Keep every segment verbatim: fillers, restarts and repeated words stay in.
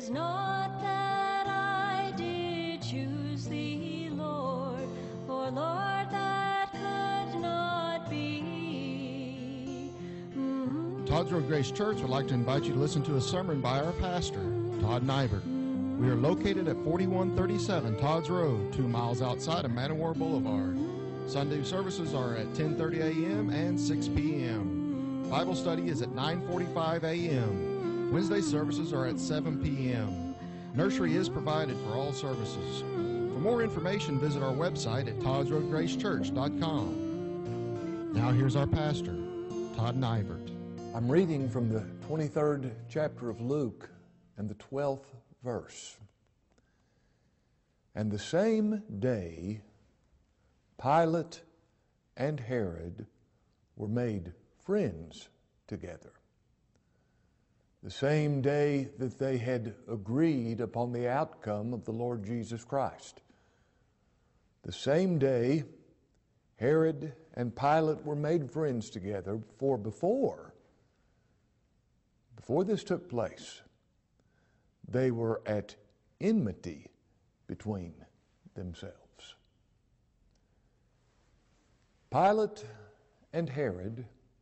'tis not that I did choose thee, Lord, for Lord, that could not be. Mm-hmm. Todd's Road Grace Church would like to invite you to listen to a sermon by our pastor, Todd Nybert. We are located at forty-one thirty-seven Todd's Road, two miles outside of Manowar Boulevard. Sunday services are at ten thirty a.m. and six p.m. Bible study is at nine forty-five a.m. Wednesday services are at seven p.m. Nursery is provided for all services. For more information, visit our website at todds road grace church dot com. Now here's our pastor, Todd Nybert. I'm reading from the twenty-third chapter of Luke and the twelfth verse. And the same day, Pilate and Herod were made friends together. The same day that they had agreed upon the outcome of the Lord Jesus Christ. The same day, Herod and Pilate were made friends together, for before, before this took place, they were at enmity between themselves. Pilate and Herod,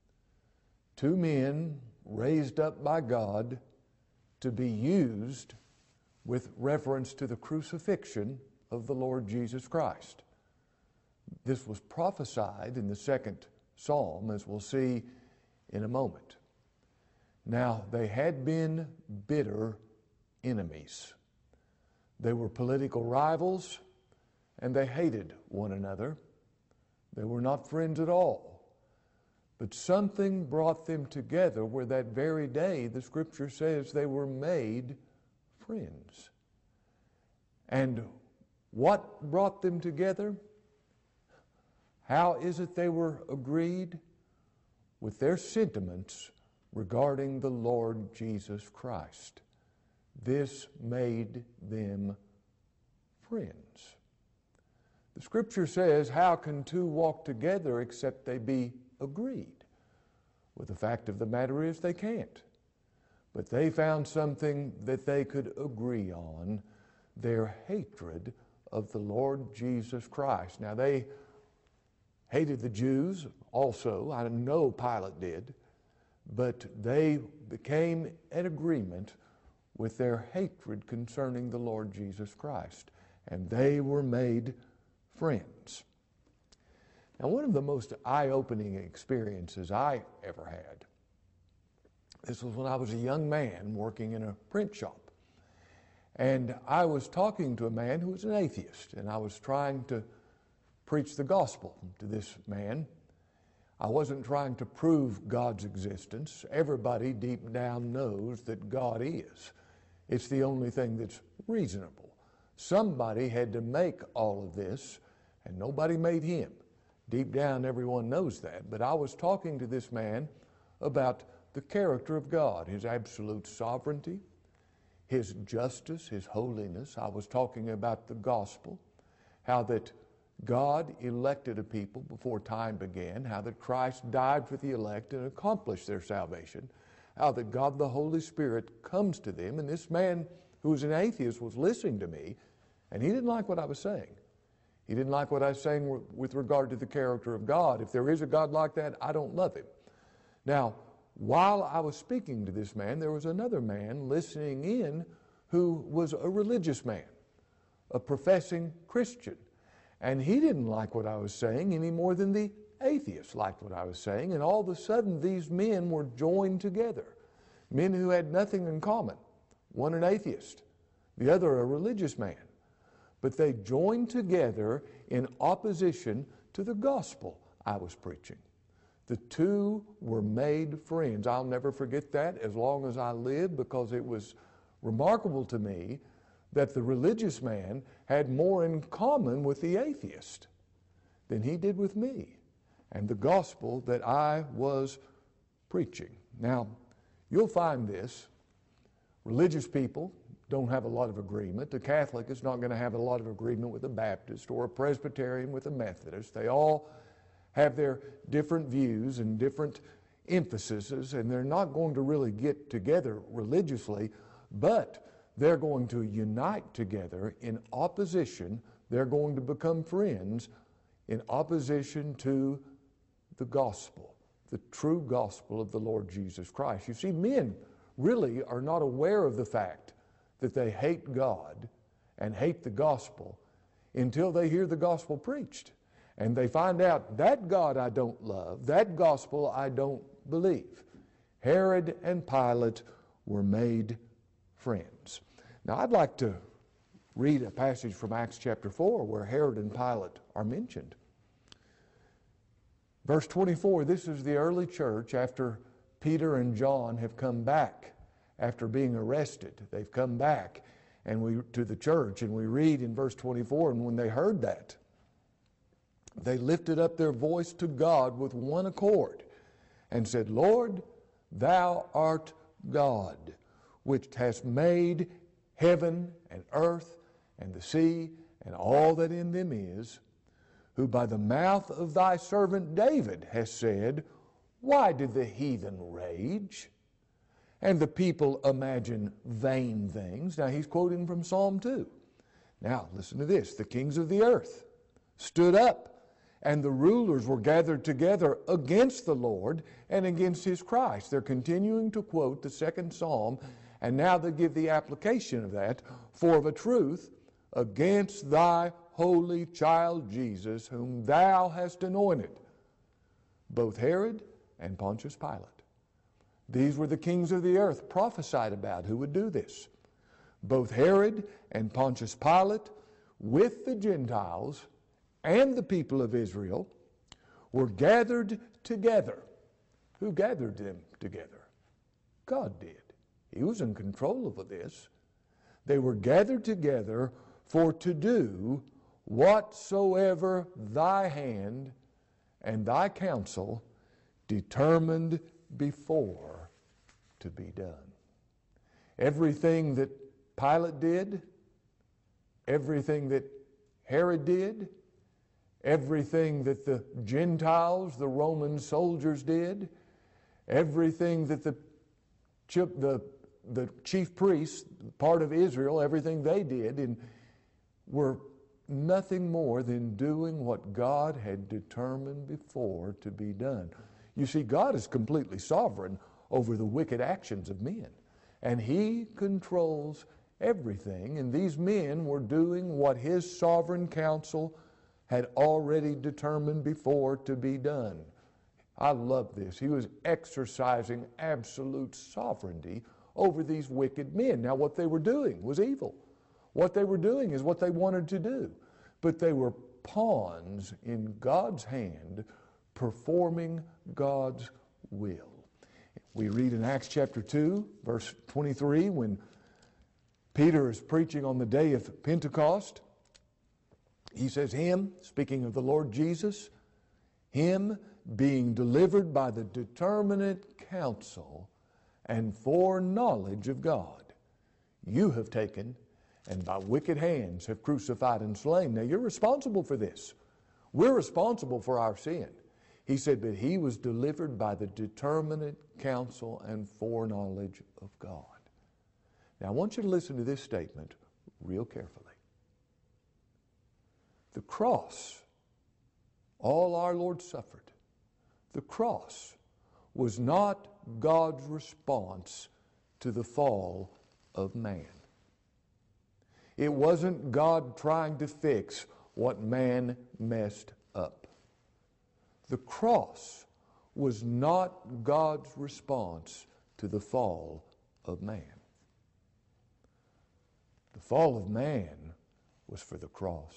two men raised up by God to be used with reference to the crucifixion of the Lord Jesus Christ. This was prophesied in the second psalm, as we'll see in a moment. Now, they had been bitter enemies. They were political rivals, and they hated one another. They were not friends at all. But something brought them together where that very day, the Scripture says, they were made friends. And what brought them together? How is it they were agreed? With their sentiments regarding the Lord Jesus Christ. This made them friends. The Scripture says, how can two walk together except they be agreed? Well, the fact of the matter is they can't. But they found something that they could agree on, their hatred of the Lord Jesus Christ. Now, they hated the Jews also. I know Pilate did. But they became in agreement with their hatred concerning the Lord Jesus Christ. And they were made friends. Now, one of the most eye-opening experiences I ever had, this was when I was a young man working in a print shop. And I was talking to a man who was an atheist, and I was trying to preach the gospel to this man. I wasn't trying to prove God's existence. Everybody deep down knows that God is. It's the only thing that's reasonable. Somebody had to make all of this, and nobody made him. Deep down, everyone knows that. But I was talking to this man about the character of God, his absolute sovereignty, his justice, his holiness. I was talking about the gospel, how that God elected a people before time began, how that Christ died for the elect and accomplished their salvation, how that God the Holy Spirit comes to them. And this man who was an atheist was listening to me, and he didn't like what I was saying. He didn't like what I was saying with regard to the character of God. If there is a God like that, I don't love him. Now, while I was speaking to this man, there was another man listening in who was a religious man, a professing Christian. And he didn't like what I was saying any more than the atheist liked what I was saying. And all of a sudden, these men were joined together. Men who had nothing in common. One an atheist, the other a religious man. But they joined together in opposition to the gospel I was preaching. The two were made friends. I'll never forget that as long as I live, because it was remarkable to me that the religious man had more in common with the atheist than he did with me and the gospel that I was preaching. Now, you'll find this. Religious people don't have a lot of agreement. A Catholic is not going to have a lot of agreement with a Baptist, or a Presbyterian with a Methodist. They all have their different views and different emphases, and they're not going to really get together religiously, but they're going to unite together in opposition. They're going to become friends in opposition to the gospel, the true gospel of the Lord Jesus Christ. You see, men really are not aware of the fact that they hate God and hate the gospel until they hear the gospel preached. And they find out, that God I don't love, that gospel I don't believe. Herod and Pilate were made friends. Now I'd like to read a passage from Acts chapter four where Herod and Pilate are mentioned. Verse twenty-four, this is the early church after Peter and John have come back after being arrested. They've come back and we to the church, and we read in verse twenty-four, and when they heard that, they lifted up their voice to God with one accord and said, Lord, thou art God, which hast made heaven and earth and the sea and all that in them is, who by the mouth of thy servant David has said, why did the heathen rage and the people imagine vain things? Now he's quoting from Psalm two. Now listen to this. The kings of the earth stood up, and the rulers were gathered together against the Lord and against his Christ. They're continuing to quote the second psalm, and now they give the application of that. For of a truth, against thy holy child Jesus, whom thou hast anointed, both Herod and Pontius Pilate. These were the kings of the earth prophesied about who would do this. Both Herod and Pontius Pilate, with the Gentiles and the people of Israel, were gathered together. Who gathered them together? God did. He was in control of this. They were gathered together for to do whatsoever thy hand and thy counsel determined before to be done. Everything that Pilate did, everything that Herod did, everything that the Gentiles, the Roman soldiers did, everything that the, the, the chief priests, part of Israel, everything they did, and were nothing more than doing what God had determined before to be done. You see, God is completely sovereign over the wicked actions of men, and He controls everything, and these men were doing what His sovereign counsel had already determined before to be done. I love this. He was exercising absolute sovereignty over these wicked men. Now, what they were doing was evil. What they were doing is what they wanted to do, but they were pawns in God's hand, performing God's will. We read in Acts chapter two, verse twenty-three, when Peter is preaching on the day of Pentecost, he says, him, speaking of the Lord Jesus, him being delivered by the determinate counsel and foreknowledge of God, you have taken and by wicked hands have crucified and slain. Now you're responsible for this. We're responsible for our sin. He said, but he was delivered by the determinate counsel and foreknowledge of God. Now I want you to listen to this statement real carefully. The cross, all our Lord suffered, the cross was not God's response to the fall of man. It wasn't God trying to fix what man messed up. The cross was not God's response to the fall of man. The fall of man was for the cross.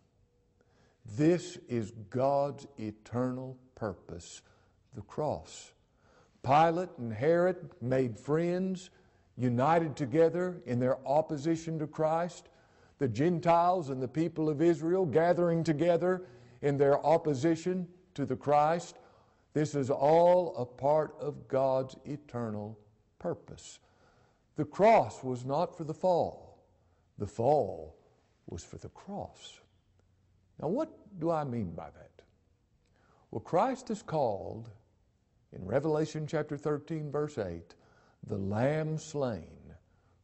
This is God's eternal purpose, the cross. Pilate and Herod made friends, united together in their opposition to Christ. The Gentiles and the people of Israel gathering together in their opposition to the Christ. This is all a part of God's eternal purpose. The cross was not for the fall. The fall was for the cross. Now, what do I mean by that? Well, Christ is called in Revelation chapter thirteen, verse eight, the Lamb slain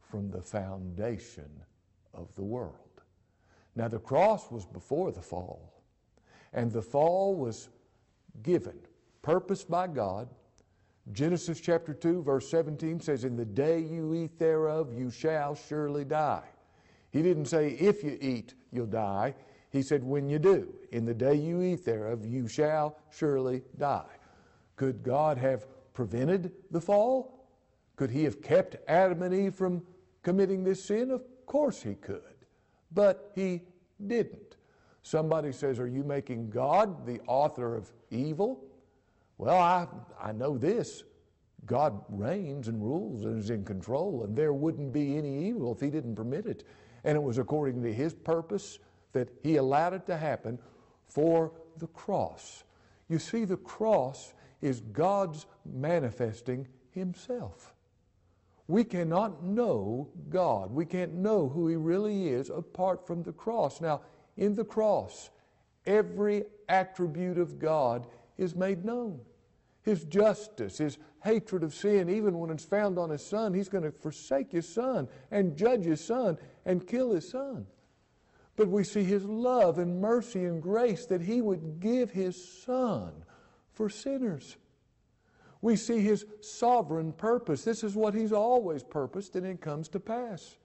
from the foundation of the world. Now, the cross was before the fall, and the fall was given, purposed by God. Genesis chapter two, verse seventeen says, "In the day you eat thereof, you shall surely die." He didn't say, if you eat, you'll die. He said, when you do. In the day you eat thereof, you shall surely die. Could God have prevented the fall? Could he have kept Adam and Eve from committing this sin? Of course he could. But he didn't. Somebody says, are you making God the author of evil? Well, I, I know this. God reigns and rules and is in control, and there wouldn't be any evil if he didn't permit it. And it was according to his purpose that he allowed it to happen for the cross. You see, the cross is God's manifesting himself. We cannot know God. We can't know who he really is apart from the cross. Now, in the cross, every attribute of God is made known. His justice, his hatred of sin, even when it's found on his son, he's going to forsake his son and judge his son and kill his son. But we see his love and mercy and grace that he would give his son for sinners. We see his sovereign purpose. This is what he's always purposed, and it comes to pass.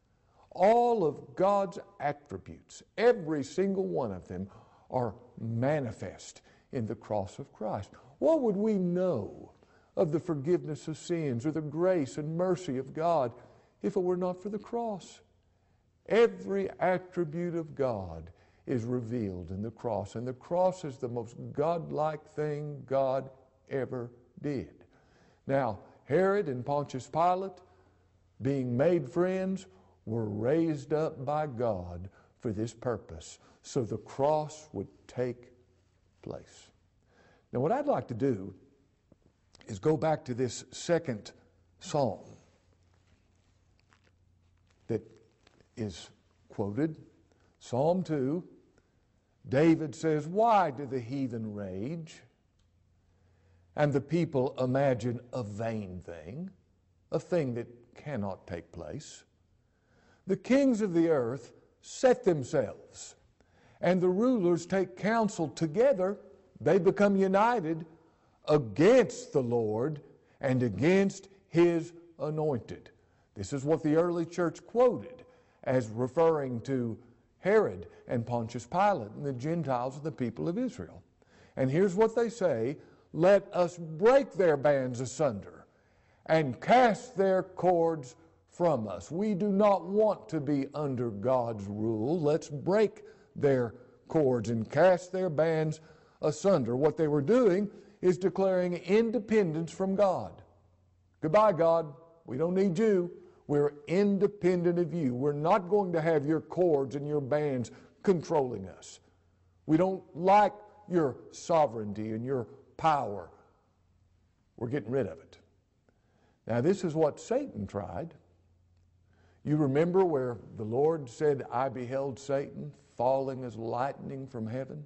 All of God's attributes, every single one of them, are manifest in the cross of Christ. What would we know of the forgiveness of sins or the grace and mercy of God if it were not for the cross? Every attribute of God is revealed in the cross, and the cross is the most godlike thing God ever did. Now, Herod and Pontius Pilate, being made friends, were raised up by God for this purpose, so the cross would take place. Now, what I'd like to do is go back to this second psalm that is quoted, Psalm two. David says, "Why do the heathen rage, and the people imagine a vain thing, a thing that cannot take place? The kings of the earth set themselves, and the rulers take counsel together. They become united against the Lord and against his anointed." This is what the early church quoted as referring to Herod and Pontius Pilate and the Gentiles and the people of Israel. And here's what they say: "Let us break their bands asunder and cast their cords from us." We do not want to be under God's rule. Let's break their cords and cast their bands asunder. What they were doing is declaring independence from God. Goodbye, God. We don't need you. We're independent of you. We're not going to have your cords and your bands controlling us. We don't like your sovereignty and your power. We're getting rid of it. Now, this is what Satan tried. You remember where the Lord said, "I beheld Satan falling as lightning from heaven"?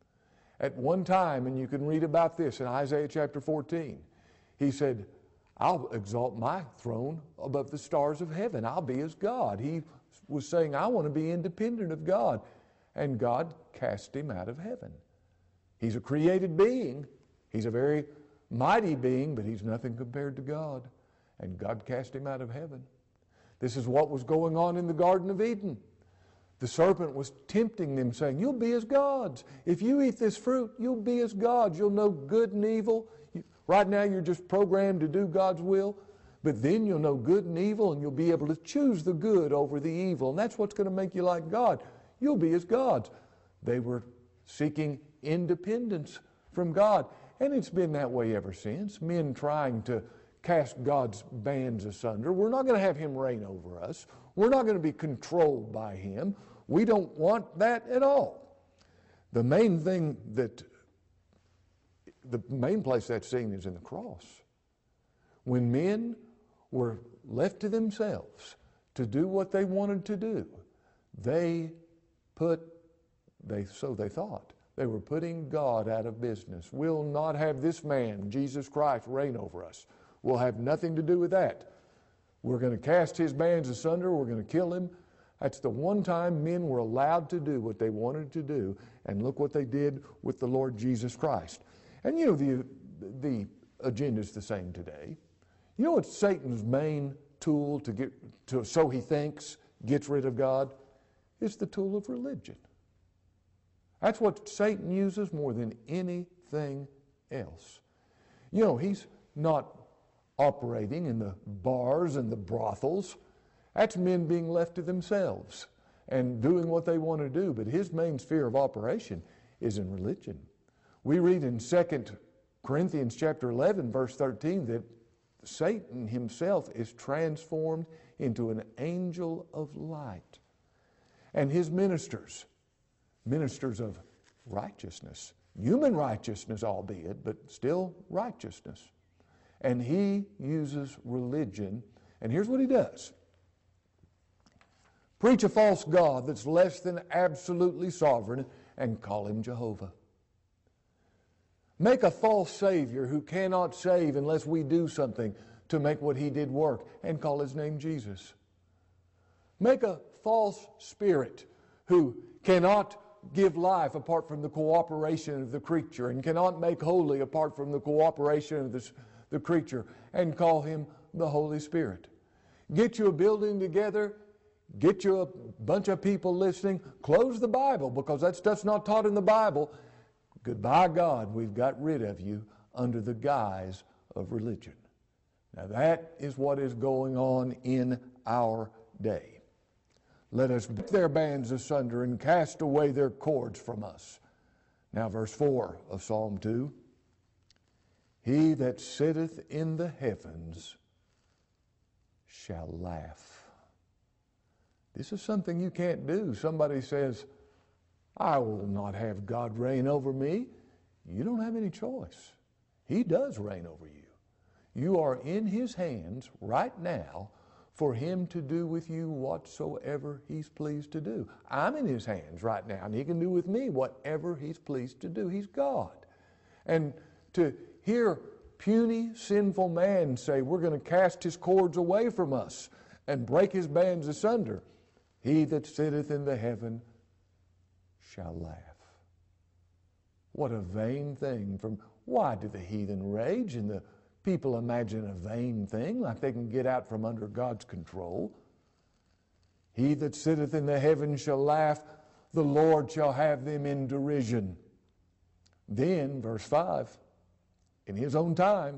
At one time, and you can read about this in Isaiah chapter fourteen, he said, "I'll exalt my throne above the stars of heaven. I'll be as God." He was saying, I want to be independent of God. And God cast him out of heaven. He's a created being. He's a very mighty being, but he's nothing compared to God. And God cast him out of heaven. This is what was going on in the Garden of Eden. The serpent was tempting them, saying, "You'll be as gods. If you eat this fruit, you'll be as gods. You'll know good and evil. Right now you're just programmed to do God's will, but then you'll know good and evil, and you'll be able to choose the good over the evil, and that's what's going to make you like God. You'll be as gods." They were seeking independence from God, and it's been that way ever since. Men trying to cast God's bands asunder. We're not going to have him reign over us. We're not going to be controlled by him. We don't want that at all. The main thing that The main place that's seen is in the cross. When men were left to themselves to do what they wanted to do, they put, they so they thought, they were putting God out of business. We'll not have this man, Jesus Christ, reign over us. We'll have nothing to do with that. We're going to cast his bands asunder. We're going to kill him. That's the one time men were allowed to do what they wanted to do. And look what they did with the Lord Jesus Christ. And you know, the, the agenda is the same today. You know what Satan's main tool to get to, so he thinks, gets rid of God? It's the tool of religion. That's what Satan uses more than anything else. You know, he's not operating in the bars and the brothels. That's men being left to themselves and doing what they want to do. But his main sphere of operation is in religion. We read in Second Corinthians chapter eleven, verse thirteen, that Satan himself is transformed into an angel of light. And his ministers, ministers of righteousness, human righteousness albeit, but still righteousness. And he uses religion, and here's what he does. Preach a false God that's less than absolutely sovereign and call him Jehovah. Make a false Savior who cannot save unless we do something to make what he did work and call his name Jesus. Make a false spirit who cannot give life apart from the cooperation of the creature and cannot make holy apart from the cooperation of the, the creature and call him the Holy Spirit. Get you a building together, get you a bunch of people listening, close the Bible because that stuff's not taught in the Bible. Goodbye, God, we've got rid of you under the guise of religion. Now that is what is going on in our day. Let us break their bands asunder and cast away their cords from us. Now verse four of Psalm two. He that sitteth in the heavens shall laugh. This is something you can't do. Somebody says, I will not have God reign over me. You don't have any choice. He does reign over you. You are in his hands right now for him to do with you whatsoever he's pleased to do. I'm in his hands right now, and he can do with me whatever he's pleased to do. He's God. And to hear puny, sinful man say, we're going to cast his cords away from us and break his bands asunder, he that sitteth in the heaven shall laugh. What a vain thing. From why do the heathen rage and the people imagine a vain thing like they can get out from under God's control? He that sitteth in the heavens shall laugh, the Lord shall have them in derision. Then, verse five, in his own time,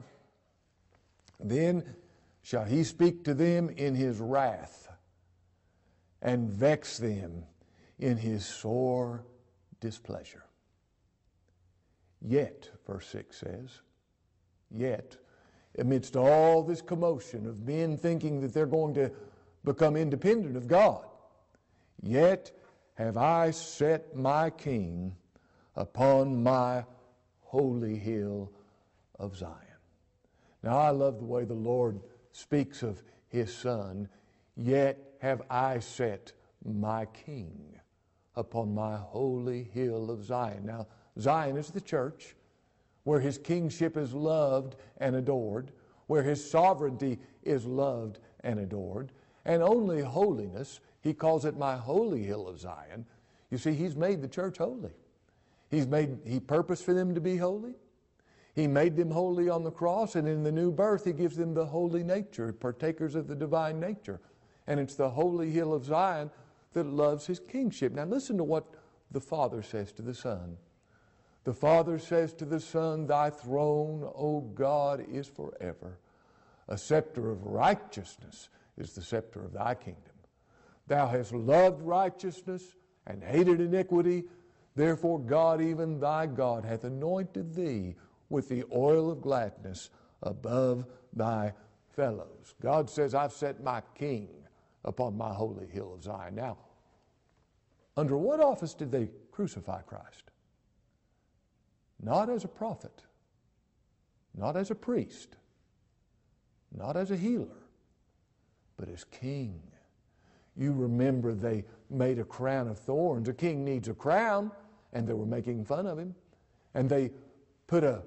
then shall he speak to them in his wrath and vex them in his sore displeasure. Yet, verse six says, yet, amidst all this commotion of men thinking that they're going to become independent of God, yet have I set my king upon my holy hill of Zion. Now I love the way the Lord speaks of his son, yet have I set my king upon my holy hill of Zion. Now Zion is the church, where his kingship is loved and adored, where his sovereignty is loved and adored, and only holiness, he calls it my holy hill of Zion. You see, he's made the church holy. He's made, he purposed for them to be holy. He made them holy on the cross, and in the new birth, he gives them the holy nature, partakers of the divine nature. And it's the holy hill of Zion that loves his kingship. Now listen to what the Father says to the Son. The Father says to the Son, thy throne, O God, is forever. A scepter of righteousness is the scepter of thy kingdom. Thou hast loved righteousness and hated iniquity. Therefore God, even thy God, hath anointed thee with the oil of gladness above thy fellows. God says, I've set my king upon my holy hill of Zion. Now, under what office did they crucify Christ? Not as a prophet, not as a priest, not as a healer, but as king. You remember they made a crown of thorns. A king needs a crown, and they were making fun of him. And they put a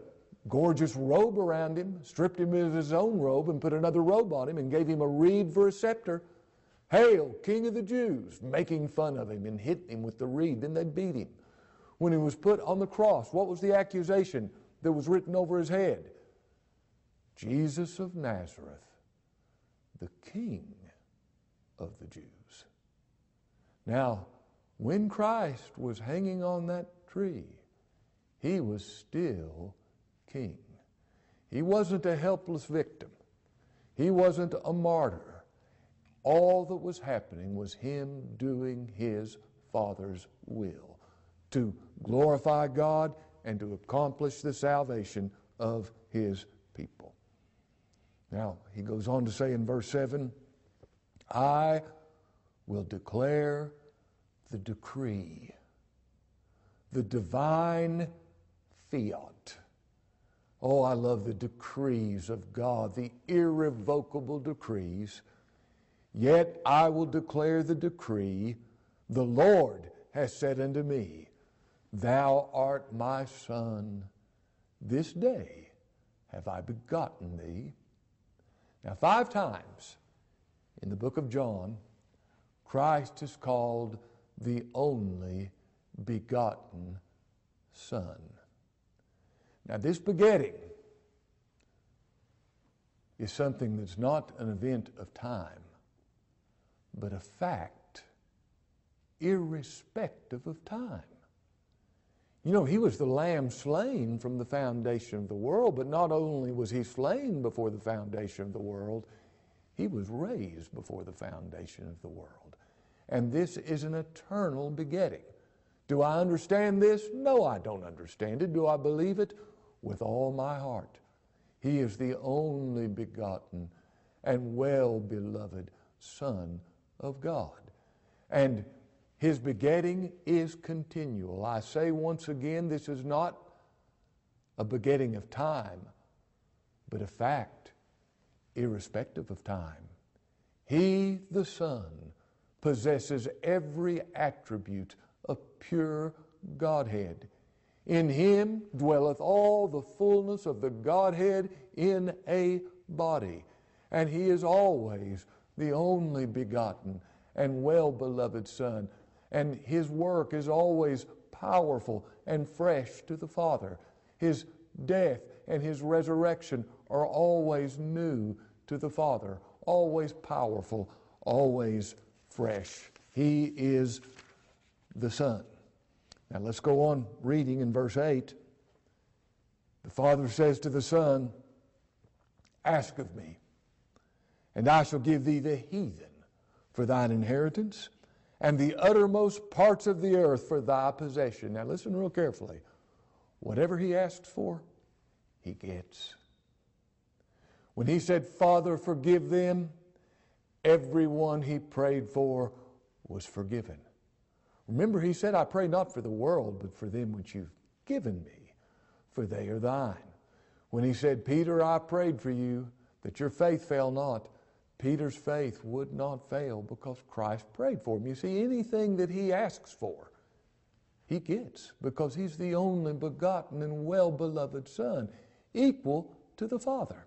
gorgeous robe around him, stripped him of his own robe and put another robe on him and gave him a reed for a scepter. Hail, King of the Jews, making fun of him and hitting him with the reed. Then they'd beat him. When he was put on the cross, what was the accusation that was written over his head? Jesus of Nazareth, the King of the Jews. Now, when Christ was hanging on that tree, he was still king. He wasn't a helpless victim. He wasn't a martyr. All that was happening was him doing his Father's will to glorify God and to accomplish the salvation of his people. Now, he goes on to say in verse seven, I will declare the decree, the divine fiat. Oh, I love the decrees of God, the irrevocable decrees. Yet I will declare the decree, the Lord has said unto me, Thou art my Son, this day have I begotten thee. Now, five times in the book of John, Christ is called the only begotten Son. Now, this begetting is something that's not an event of time, but a fact, irrespective of time. You know, he was the lamb slain from the foundation of the world, but not only was he slain before the foundation of the world, he was raised before the foundation of the world. And this is an eternal begetting. Do I understand this? No, I don't understand it. Do I believe it? With all my heart. He is the only begotten and well-beloved Son of God. And his begetting is continual. I say once again, this is not a begetting of time, but a fact, irrespective of time. He, the Son, possesses every attribute of pure Godhead. In him dwelleth all the fullness of the Godhead in a body. And he is always the only begotten and well-beloved Son. And his work is always powerful and fresh to the Father. His death and his resurrection are always new to the Father, always powerful, always fresh. He is the Son. Now let's go on reading in verse eight. The Father says to the Son, Ask of me, and I shall give thee the heathen for thine inheritance, and the uttermost parts of the earth for thy possession. Now listen real carefully. Whatever he asks for, he gets. When he said, Father, forgive them, everyone he prayed for was forgiven. Remember, he said, I pray not for the world, but for them which you've given me, for they are thine. When he said, Peter, I prayed for you, that your faith fail not, Peter's faith would not fail because Christ prayed for him. You see, anything that he asks for, he gets, because he's the only begotten and well-beloved Son, equal to the Father.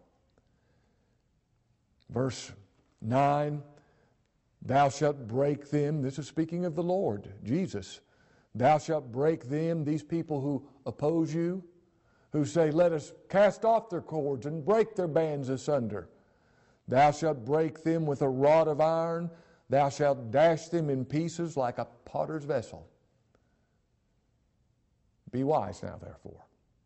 Verse nine, Thou shalt break them, this is speaking of the Lord, Jesus. Thou shalt break them, these people who oppose you, who say, let us cast off their cords and break their bands asunder. Thou shalt break them with a rod of iron. Thou shalt dash them in pieces like a potter's vessel. Be wise now, therefore.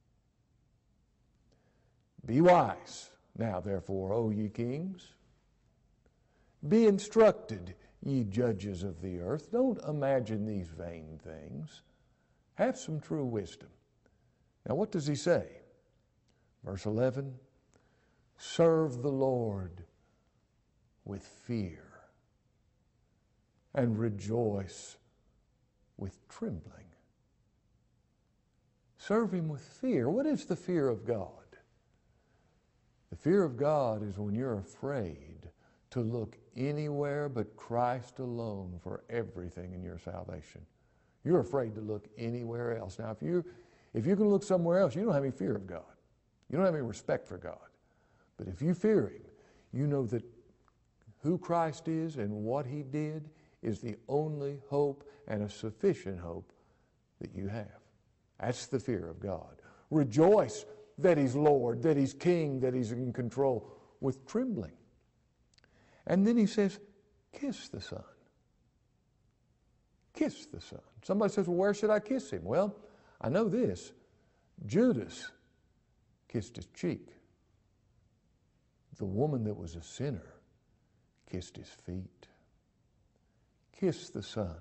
Be wise now, therefore, O ye kings. Be instructed, ye judges of the earth. Don't imagine these vain things. Have some true wisdom. Now, what does he say? Verse eleven, serve the Lord with fear and rejoice with trembling. Serve him with fear. What is the fear of God? The fear of God is when you're afraid to look anywhere but Christ alone for everything in your salvation. You're afraid to look anywhere else. Now, if you if you can look somewhere else, you don't have any fear of God. You don't have any respect for God. But if you fear Him, you know that who Christ is and what He did is the only hope and a sufficient hope that you have. That's the fear of God. Rejoice that He's Lord, that He's King, that He's in control with trembling. And then He says, kiss the Son. Kiss the Son. Somebody says, well, where should I kiss Him? Well, I know this. Judas kissed His cheek. The woman that was a sinner kissed His feet. Kiss the Son.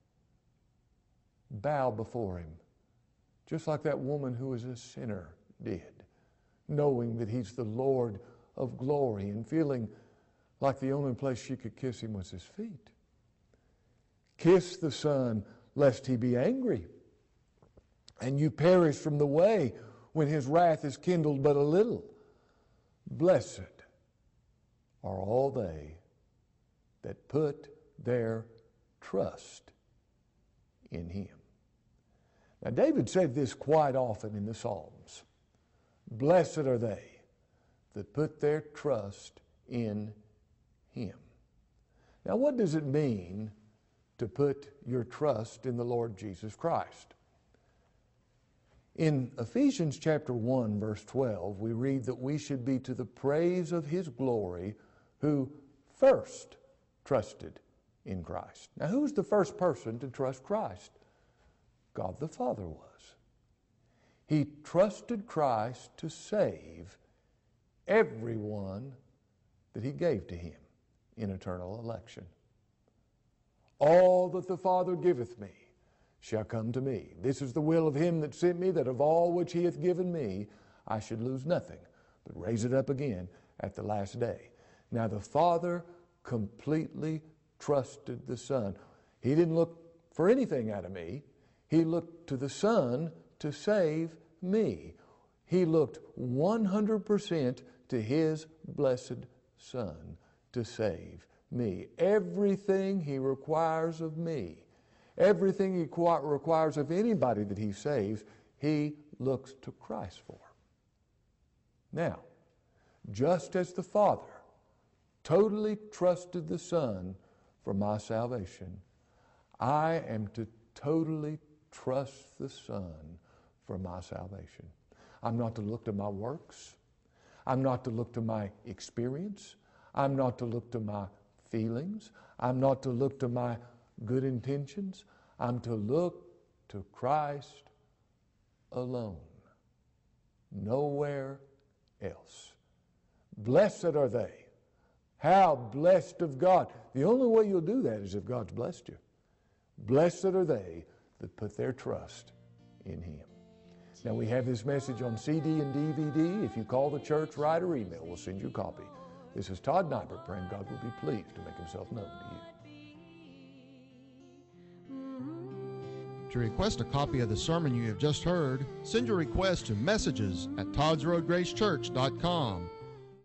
Bow before Him, just like that woman who was a sinner did, knowing that He's the Lord of glory and feeling like the only place she could kiss Him was His feet. Kiss the Son, lest He be angry, and you perish from the way when His wrath is kindled but a little. Blessed are all they that put their trust in Him. Now, David said this quite often in the Psalms. Blessed are they that put their trust in Him. Now, what does it mean to put your trust in the Lord Jesus Christ? In Ephesians chapter one, verse twelve, we read that we should be to the praise of His glory who first trusted in Christ. Now, who's the first person to trust Christ? God the Father was. He trusted Christ to save everyone that He gave to Him in eternal election. All that the Father giveth me shall come to me. This is the will of Him that sent me, that of all which He hath given me, I should lose nothing, but raise it up again at the last day. Now the Father completely trusted the Son. He didn't look for anything out of me. He looked to the Son to save me. He looked one hundred percent to His blessed Son to save me. Everything He requires of me, everything He requires of anybody that He saves, He looks to Christ for. Now, just as the Father totally trusted the Son for my salvation, I am to totally trust the Son for my salvation. I'm not to look to my works. I'm not to look to my experience. I'm not to look to my feelings. I'm not to look to my good intentions. I'm to look to Christ alone. Nowhere else. Blessed are they. How blessed of God. The only way you'll do that is if God's blessed you. Blessed are they that put their trust in Him. Now, we have this message on C D and D V D. If you call the church, write, or email, we'll send you a copy. This is Todd Nybert, praying God will be pleased to make Himself known to you. To request a copy of the sermon you have just heard, send your request to messages at todds road grace church dot com.